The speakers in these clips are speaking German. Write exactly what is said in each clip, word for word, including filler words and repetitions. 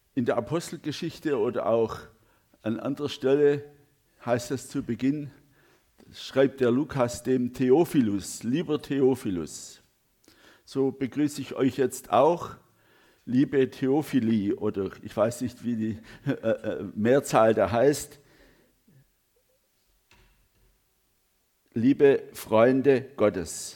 In der Apostelgeschichte oder auch an anderer Stelle heißt es zu Beginn, schreibt der Lukas dem Theophilus, lieber Theophilus. So begrüße ich euch jetzt auch, liebe Theophili, oder ich weiß nicht, wie die äh, Mehrzahl da heißt. Liebe Freunde Gottes.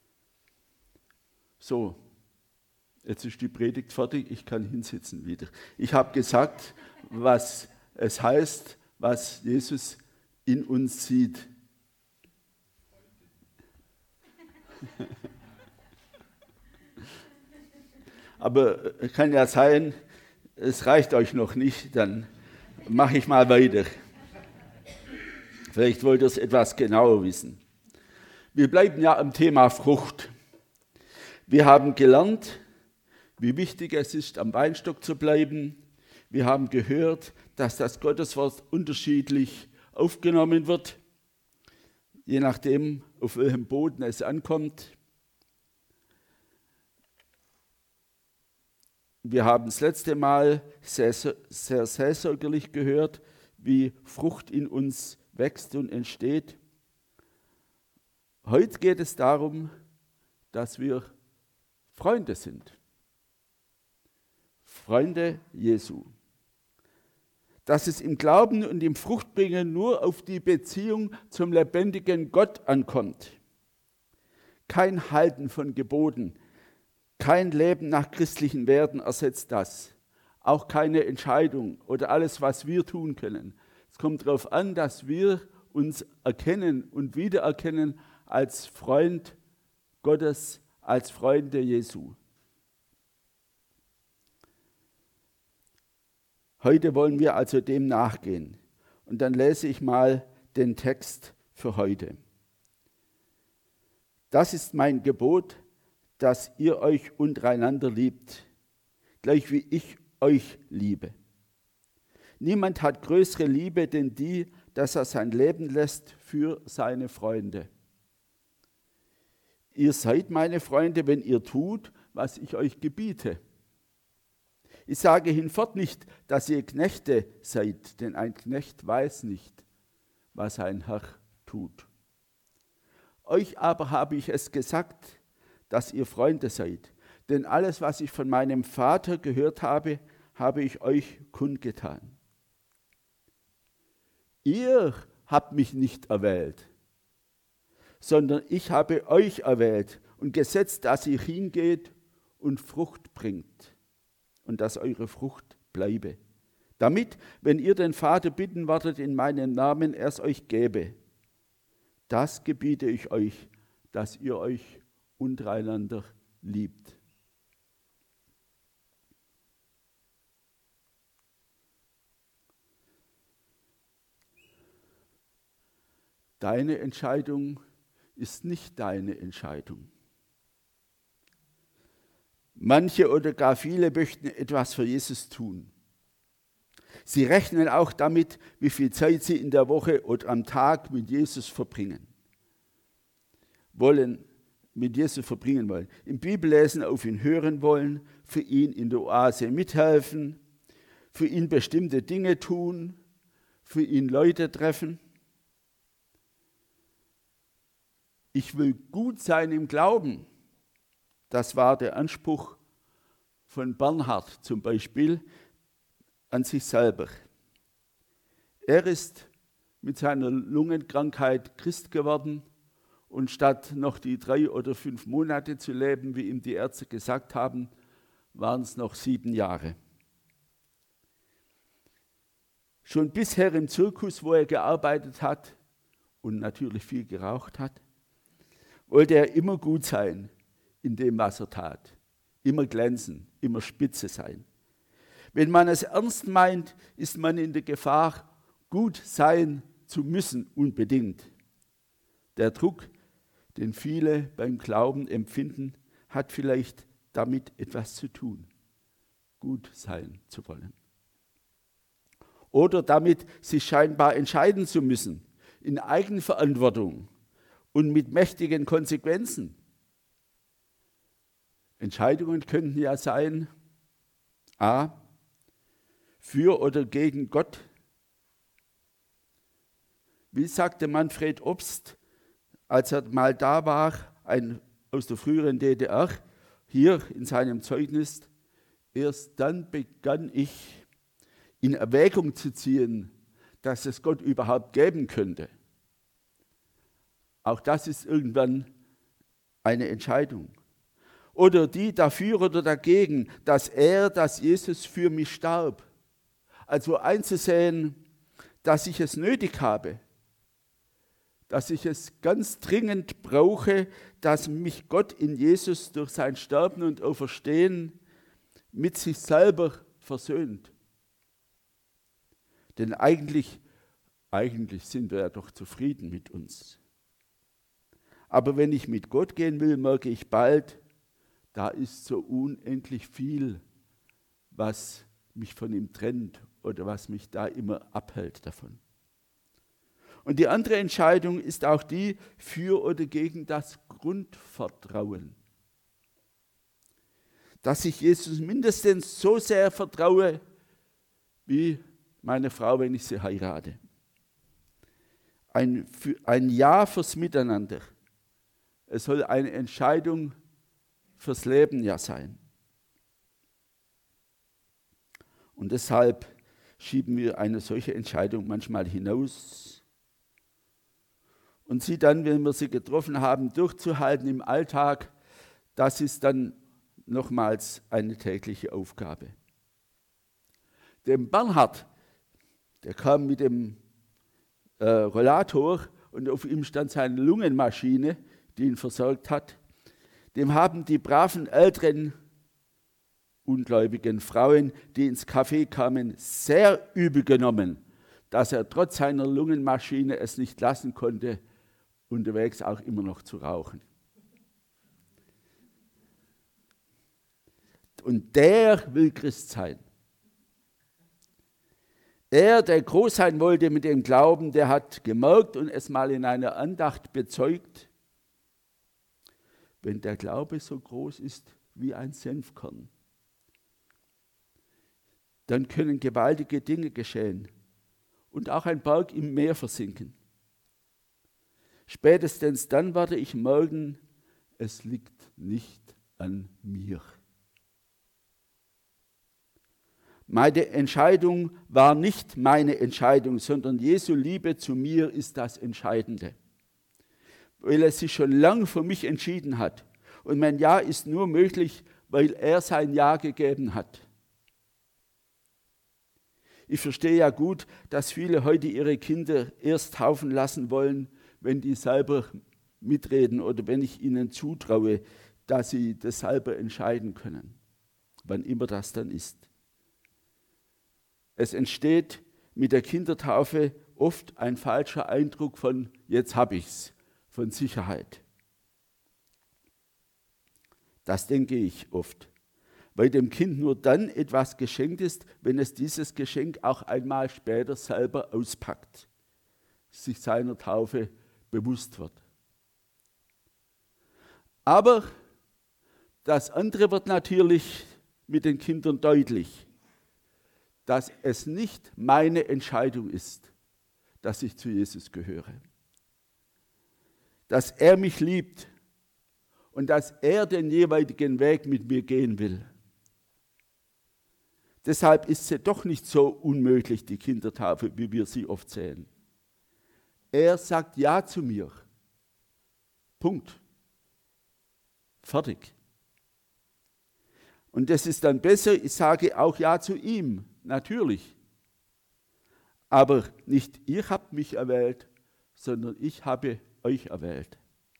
So, jetzt ist die Predigt fertig, ich kann hinsitzen wieder. Ich habe gesagt, was es heißt, was Jesus in uns sieht. Aber es kann ja sein, es reicht euch noch nicht, dann mache ich mal weiter. Vielleicht wollt ihr es etwas genauer wissen. Wir bleiben ja am Thema Frucht. Wir haben gelernt, wie wichtig es ist, am Weinstock zu bleiben. Wir haben gehört, dass das Gotteswort unterschiedlich aufgenommen wird, je nachdem, auf welchem Boden es ankommt. Wir haben das letzte Mal sehr, sehr seelsorgerlich gehört, wie Frucht in uns wächst und entsteht. Heute geht es darum, dass wir Freunde sind. Freunde Jesu. Dass es im Glauben und im Fruchtbringen nur auf die Beziehung zum lebendigen Gott ankommt. Kein Halten von Geboten, kein Leben nach christlichen Werten ersetzt das. Auch keine Entscheidung oder alles, was wir tun können. Es kommt darauf an, dass wir uns erkennen und wiedererkennen als Freund Gottes, als Freunde Jesu. Heute wollen wir also dem nachgehen. Und dann lese ich mal den Text für heute. Das ist mein Gebot, dass ihr euch untereinander liebt, gleich wie ich euch liebe. Niemand hat größere Liebe denn die, dass er sein Leben lässt für seine Freunde. Ihr seid meine Freunde, wenn ihr tut, was ich euch gebiete. Ich sage hinfort nicht, dass ihr Knechte seid, denn ein Knecht weiß nicht, was ein Herr tut. Euch aber habe ich es gesagt, dass ihr Freunde seid, denn alles, was ich von meinem Vater gehört habe, habe ich euch kundgetan. Ihr habt mich nicht erwählt, sondern ich habe euch erwählt und gesetzt, dass ihr hingeht und Frucht bringt und dass eure Frucht bleibe. Damit, wenn ihr den Vater bitten werdet in meinem Namen, er es euch gebe. Das gebiete ich euch, dass ihr euch untereinander liebt. Deine Entscheidung ist nicht deine Entscheidung. Manche oder gar viele möchten etwas für Jesus tun. Sie rechnen auch damit, wie viel Zeit sie in der Woche oder am Tag mit Jesus verbringen wollen, mit Jesus verbringen wollen. Im Bibellesen auf ihn hören wollen, für ihn in der Oase mithelfen, für ihn bestimmte Dinge tun, für ihn Leute treffen. Ich will gut sein im Glauben. Das war der Anspruch von Bernhard zum Beispiel an sich selber. Er ist mit seiner Lungenkrankheit Christ geworden und statt noch die drei oder fünf Monate zu leben, wie ihm die Ärzte gesagt haben, waren es noch sieben Jahre. Schon bisher im Zirkus, wo er gearbeitet hat und natürlich viel geraucht hat, wollte er immer gut sein in dem, was er tat. Immer glänzen, immer spitze sein. Wenn man es ernst meint, ist man in der Gefahr, gut sein zu müssen, unbedingt. Der Druck, den viele beim Glauben empfinden, hat vielleicht damit etwas zu tun, gut sein zu wollen. Oder damit, sich scheinbar entscheiden zu müssen, in Eigenverantwortung und mit mächtigen Konsequenzen. Entscheidungen könnten ja sein, a, für oder gegen Gott? Wie sagte Manfred Obst, als er mal da war, ein aus der früheren D D R, hier in seinem Zeugnis: Erst dann begann ich in Erwägung zu ziehen, dass es Gott überhaupt geben könnte. Auch das ist irgendwann eine Entscheidung. Oder die dafür oder dagegen, dass er, dass Jesus für mich starb. Also einzusehen, dass ich es nötig habe, dass ich es ganz dringend brauche, dass mich Gott in Jesus durch sein Sterben und Auferstehen mit sich selber versöhnt. Denn eigentlich, eigentlich sind wir ja doch zufrieden mit uns. Aber wenn ich mit Gott gehen will, merke ich bald, da ist so unendlich viel, was mich von ihm trennt oder was mich da immer abhält davon. Und die andere Entscheidung ist auch die für oder gegen das Grundvertrauen. Dass ich Jesus mindestens so sehr vertraue, wie meine Frau, wenn ich sie heirate. Ein, ein Ja fürs Miteinander. Es soll eine Entscheidung fürs Leben ja sein. Und deshalb schieben wir eine solche Entscheidung manchmal hinaus und sie dann, wenn wir sie getroffen haben, durchzuhalten im Alltag, das ist dann nochmals eine tägliche Aufgabe. Dem Bernhard, der kam mit dem äh, Rollator und auf ihm stand seine Lungenmaschine, die ihn versorgt hat. Dem haben die braven älteren ungläubigen Frauen, die ins Café kamen, sehr übel genommen, dass er trotz seiner Lungenmaschine es nicht lassen konnte, unterwegs auch immer noch zu rauchen. Und der will Christ sein. Er, der groß sein wollte mit dem Glauben, der hat gemerkt und es mal in einer Andacht bezeugt: Wenn der Glaube so groß ist wie ein Senfkorn, dann können gewaltige Dinge geschehen und auch ein Berg im Meer versinken. Spätestens dann werde ich merken, es liegt nicht an mir. Meine Entscheidung war nicht meine Entscheidung, sondern Jesu Liebe zu mir ist das Entscheidende. Weil er sich schon lange für mich entschieden hat. Und mein Ja ist nur möglich, weil er sein Ja gegeben hat. Ich verstehe ja gut, dass viele heute ihre Kinder erst taufen lassen wollen, wenn die selber mitreden oder wenn ich ihnen zutraue, dass sie das selber entscheiden können, wann immer das dann ist. Es entsteht mit der Kindertaufe oft ein falscher Eindruck von jetzt habe ich's, von Sicherheit. Das denke ich oft, weil dem Kind nur dann etwas geschenkt ist, wenn es dieses Geschenk auch einmal später selber auspackt, sich seiner Taufe bewusst wird. Aber das andere wird natürlich mit den Kindern deutlich, dass es nicht meine Entscheidung ist, dass ich zu Jesus gehöre. Dass er mich liebt und dass er den jeweiligen Weg mit mir gehen will. Deshalb ist sie doch nicht so unmöglich, die Kindertaufe, wie wir sie oft sehen. Er sagt Ja zu mir. Punkt. Fertig. Und das ist dann besser, ich sage auch Ja zu ihm, natürlich. Aber nicht ihr habt mich erwählt, sondern ich habe euch erwählt.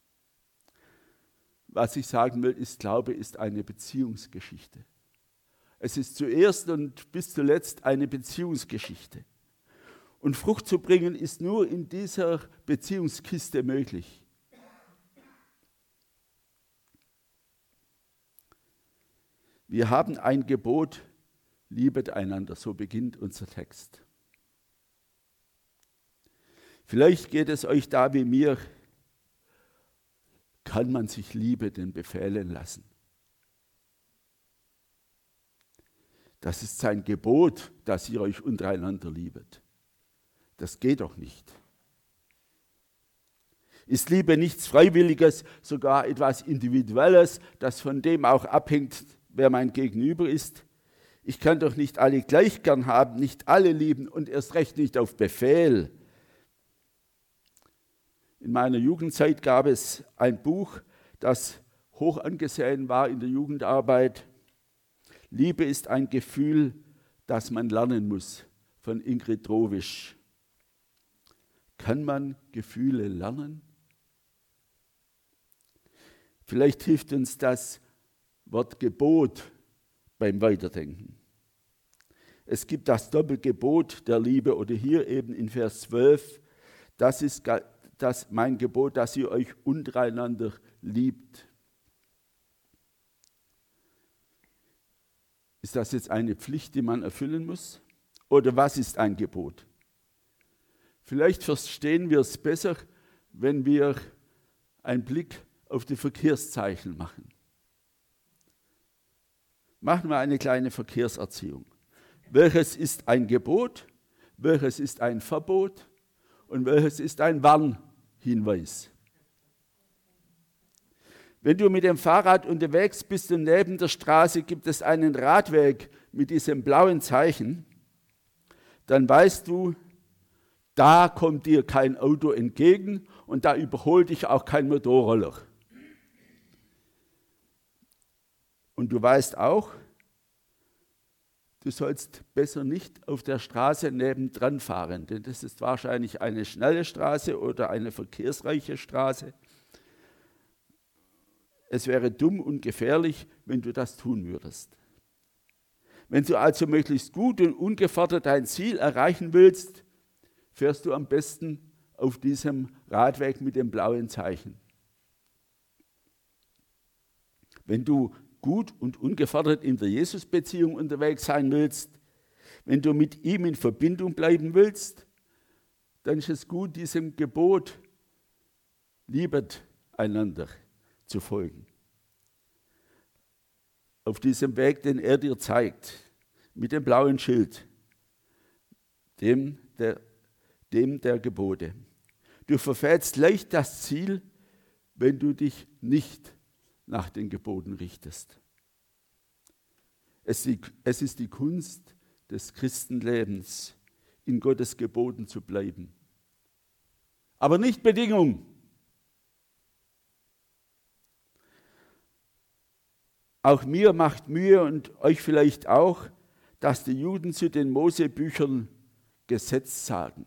Was ich sagen will, ist, Glaube ist eine Beziehungsgeschichte. Es ist zuerst und bis zuletzt eine Beziehungsgeschichte. Und Frucht zu bringen ist nur in dieser Beziehungskiste möglich. Wir haben ein Gebot, liebet einander, so beginnt unser Text. Vielleicht geht es euch da wie mir, kann man sich Liebe denn befehlen lassen? Das ist sein Gebot, dass ihr euch untereinander liebet. Das geht doch nicht. Ist Liebe nichts Freiwilliges, sogar etwas Individuelles, das von dem auch abhängt, wer mein Gegenüber ist? Ich kann doch nicht alle gleich gern haben, nicht alle lieben und erst recht nicht auf Befehl. In meiner Jugendzeit gab es ein Buch, das hoch angesehen war in der Jugendarbeit. Liebe ist ein Gefühl, das man lernen muss, von Ingrid Drowisch. Kann man Gefühle lernen? Vielleicht hilft uns das Wort Gebot beim Weiterdenken. Es gibt das Doppelgebot der Liebe oder hier eben in Vers zwölf, das ist das mein Gebot, dass ihr euch untereinander liebt. Ist das jetzt eine Pflicht, die man erfüllen muss? Oder was ist ein Gebot? Vielleicht verstehen wir es besser, wenn wir einen Blick auf die Verkehrszeichen machen. Machen wir eine kleine Verkehrserziehung. Welches ist ein Gebot, welches ist ein Verbot und welches ist ein Warnhinweis? Wenn du mit dem Fahrrad unterwegs bist und neben der Straße gibt es einen Radweg mit diesem blauen Zeichen, dann weißt du, da kommt dir kein Auto entgegen und da überholt dich auch kein Motorroller. Und du weißt auch, du sollst besser nicht auf der Straße nebendran fahren, denn das ist wahrscheinlich eine schnelle Straße oder eine verkehrsreiche Straße. Es wäre dumm und gefährlich, wenn du das tun würdest. Wenn du also möglichst gut und ungefährdet dein Ziel erreichen willst, fährst du am besten auf diesem Radweg mit dem blauen Zeichen. Wenn du gut und ungefährdet in der Jesus-Beziehung unterwegs sein willst, wenn du mit ihm in Verbindung bleiben willst, dann ist es gut, diesem Gebot, liebet einander, zu folgen. Auf diesem Weg, den er dir zeigt, mit dem blauen Schild, dem der, dem der Gebote. Du verfehlst leicht das Ziel, wenn du dich nicht nach den Geboten richtest. Es ist die Kunst des Christenlebens, in Gottes Geboten zu bleiben. Aber nicht Bedingung. Auch mir macht Mühe und euch vielleicht auch, dass die Juden zu den Mosebüchern Gesetz sagen.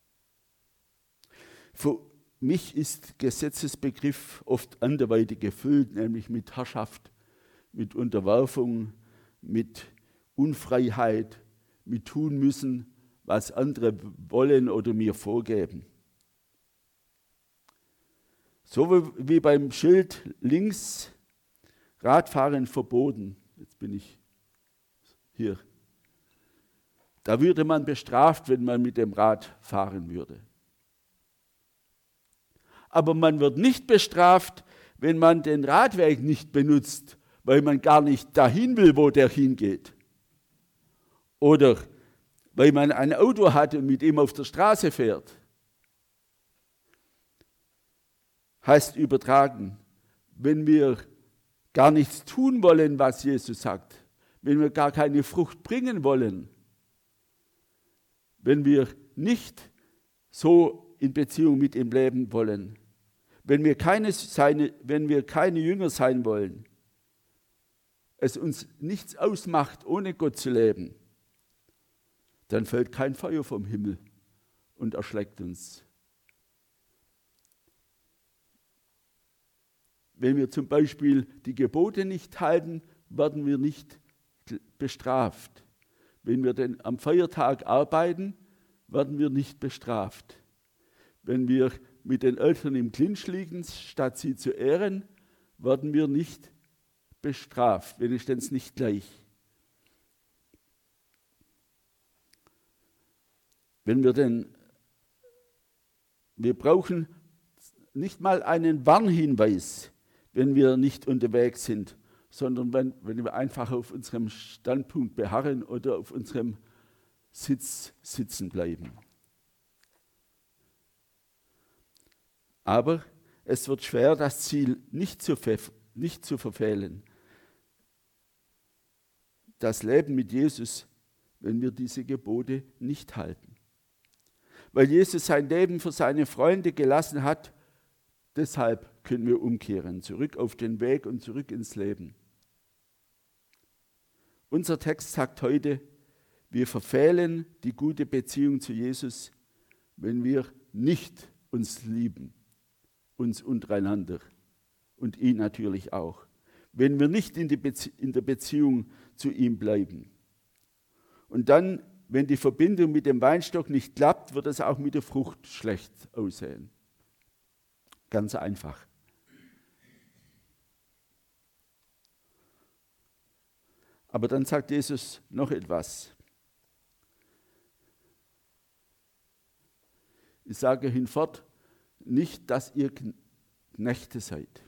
Für mich ist Gesetzesbegriff oft anderweitig gefüllt, nämlich mit Herrschaft, mit Unterwerfung, mit Unfreiheit, mit tun müssen, was andere wollen oder mir vorgeben. So wie beim Schild links, Radfahren verboten. Jetzt bin ich hier. Da würde man bestraft, wenn man mit dem Rad fahren würde. Aber man wird nicht bestraft, wenn man den Radweg nicht benutzt, weil man gar nicht dahin will, wo der hingeht. Oder weil man ein Auto hat und mit ihm auf der Straße fährt. Heißt übertragen, wenn wir gar nichts tun wollen, was Jesus sagt, wenn wir gar keine Frucht bringen wollen, wenn wir nicht so in Beziehung mit ihm leben wollen, wenn wir keine, seine, wenn wir keine Jünger sein wollen, es uns nichts ausmacht, ohne Gott zu leben, dann fällt kein Feuer vom Himmel und erschlägt uns. Wenn wir zum Beispiel die Gebote nicht halten, werden wir nicht bestraft. Wenn wir denn am Feiertag arbeiten, werden wir nicht bestraft. Wenn wir mit den Eltern im Clinch liegen, statt sie zu ehren, werden wir nicht bestraft, wenigstens nicht gleich. Wenn wir denn, wir brauchen nicht mal einen Warnhinweis, wenn wir nicht unterwegs sind, sondern wenn, wenn wir einfach auf unserem Standpunkt beharren oder auf unserem Sitz sitzen bleiben. Aber es wird schwer, das Ziel nicht zu, ver- nicht zu verfehlen. Das Leben mit Jesus, wenn wir diese Gebote nicht halten. Weil Jesus sein Leben für seine Freunde gelassen hat, deshalb können wir umkehren, zurück auf den Weg und zurück ins Leben. Unser Text sagt heute, wir verfehlen die gute Beziehung zu Jesus, wenn wir nicht uns lieben, uns untereinander und ihn natürlich auch, wenn wir nicht in, die Bezie- in der Beziehung zu ihm bleiben. Und dann, wenn die Verbindung mit dem Weinstock nicht klappt, wird es auch mit der Frucht schlecht aussehen. Ganz einfach. Aber dann sagt Jesus noch etwas. Ich sage hinfort nicht, dass ihr Knechte seid.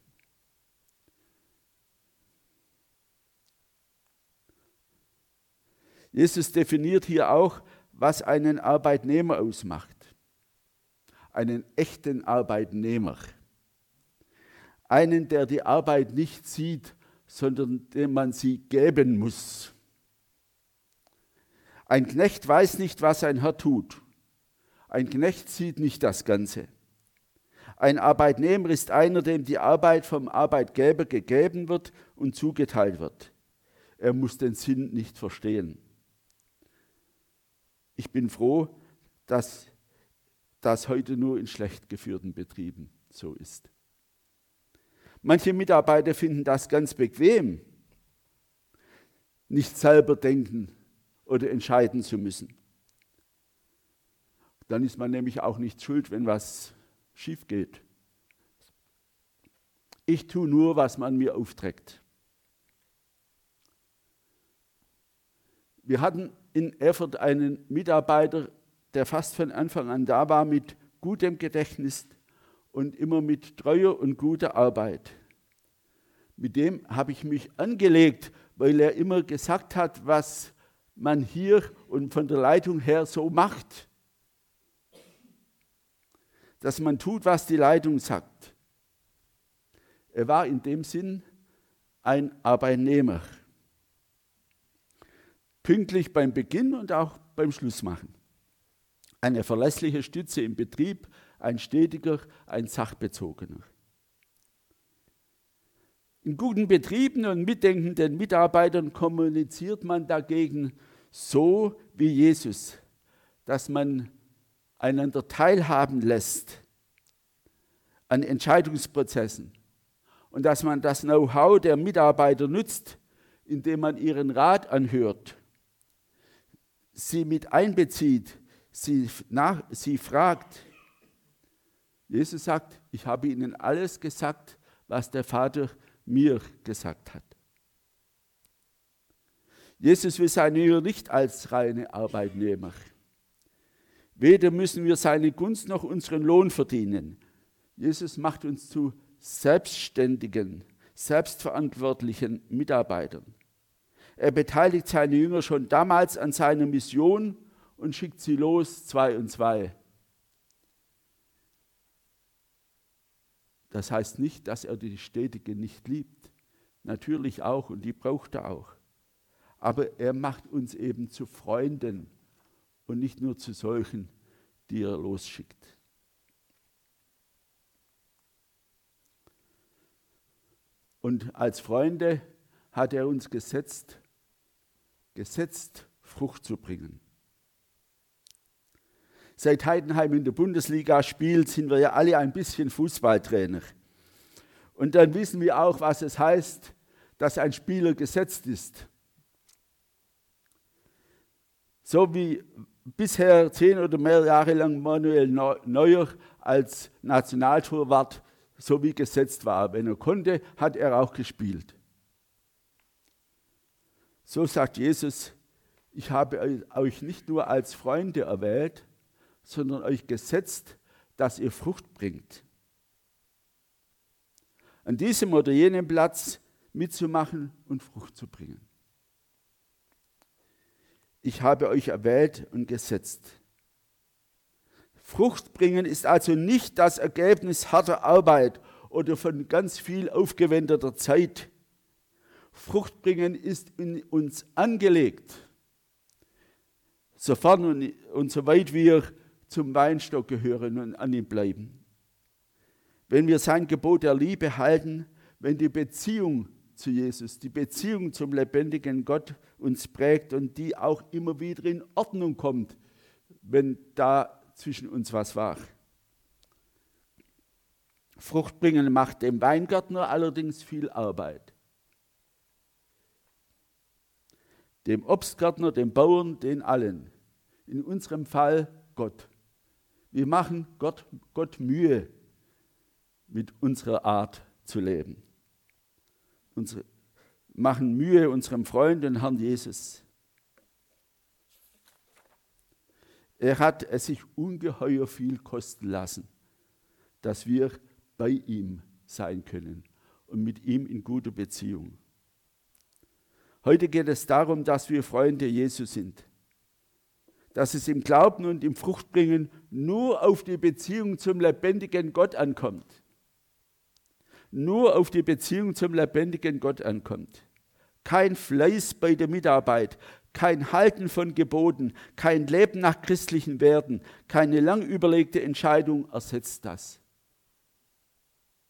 Jesus definiert hier auch, was einen Arbeitnehmer ausmacht. Einen echten Arbeitnehmer. Einen, der die Arbeit nicht sieht, sondern dem man sie geben muss. Ein Knecht weiß nicht, was ein Herr tut. Ein Knecht sieht nicht das Ganze. Ein Arbeitnehmer ist einer, dem die Arbeit vom Arbeitgeber gegeben wird und zugeteilt wird. Er muss den Sinn nicht verstehen. Ich bin froh, dass das heute nur in schlecht geführten Betrieben so ist. Manche Mitarbeiter finden das ganz bequem, nicht selber denken oder entscheiden zu müssen. Dann ist man nämlich auch nicht schuld, wenn was schief geht. Ich tue nur, was man mir aufträgt. Wir hatten in Erfurt einen Mitarbeiter, der fast von Anfang an da war, mit gutem Gedächtnis und immer mit treuer und guter Arbeit. Mit dem habe ich mich angelegt, weil er immer gesagt hat, was man hier und von der Leitung her so macht. Dass man tut, was die Leitung sagt. Er war in dem Sinn ein Arbeitnehmer. Pünktlich beim Beginn und auch beim Schlussmachen. Eine verlässliche Stütze im Betrieb, ein stetiger, ein sachbezogener. In guten Betrieben und mitdenkenden Mitarbeitern kommuniziert man dagegen so wie Jesus, dass man einander teilhaben lässt an Entscheidungsprozessen und dass man das Know-how der Mitarbeiter nutzt, indem man ihren Rat anhört, sie mit einbezieht, sie, nach, sie fragt. Jesus sagt, ich habe ihnen alles gesagt, was der Vater mir gesagt hat. Jesus will seine Jünger nicht als reine Arbeitnehmer. Weder müssen wir seine Gunst noch unseren Lohn verdienen. Jesus macht uns zu selbstständigen, selbstverantwortlichen Mitarbeitern. Er beteiligt seine Jünger schon damals an seiner Mission und schickt sie los, zwei und zwei. Das heißt nicht, dass er die Stetigen nicht liebt. Natürlich auch, und die braucht er auch. Aber er macht uns eben zu Freunden und nicht nur zu solchen, die er losschickt. Und als Freunde hat er uns gesetzt, gesetzt, Frucht zu bringen. Seit Heidenheim in der Bundesliga spielt, sind wir ja alle ein bisschen Fußballtrainer. Und dann wissen wir auch, was es heißt, dass ein Spieler gesetzt ist. So wie bisher zehn oder mehr Jahre lang Manuel Neuer als Nationaltorwart so wie gesetzt war. Wenn er konnte, hat er auch gespielt. So sagt Jesus, ich habe euch nicht nur als Freunde erwählt, sondern euch gesetzt, dass ihr Frucht bringt. An diesem oder jenem Platz mitzumachen und Frucht zu bringen. Ich habe euch erwählt und gesetzt. Frucht bringen ist also nicht das Ergebnis harter Arbeit oder von ganz viel aufgewendeter Zeit. Frucht bringen ist in uns angelegt, sofern und, und soweit wir zum Weinstock gehören und an ihm bleiben. Wenn wir sein Gebot der Liebe halten, wenn die Beziehung zu Jesus, die Beziehung zum lebendigen Gott uns prägt und die auch immer wieder in Ordnung kommt, wenn da zwischen uns was war. Frucht bringen macht dem Weingärtner allerdings viel Arbeit. Dem Obstgärtner, dem Bauern, den allen. In unserem Fall Gott. Wir machen Gott, Gott Mühe mit unserer Art zu leben. Unsere, machen Mühe unserem Freund und Herrn Jesus. Er hat es sich ungeheuer viel kosten lassen, dass wir bei ihm sein können und mit ihm in guter Beziehung. Heute geht es darum, dass wir Freunde Jesu sind. Dass es im Glauben und im Fruchtbringen nur auf die Beziehung zum lebendigen Gott ankommt. Nur auf die Beziehung zum lebendigen Gott ankommt. Kein Fleiß bei der Mitarbeit, kein Halten von Geboten, kein Leben nach christlichen Werten, keine lang überlegte Entscheidung ersetzt das.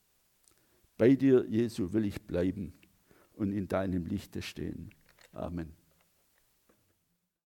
Bei dir, Jesu, will ich bleiben und in deinem Lichte stehen. Amen.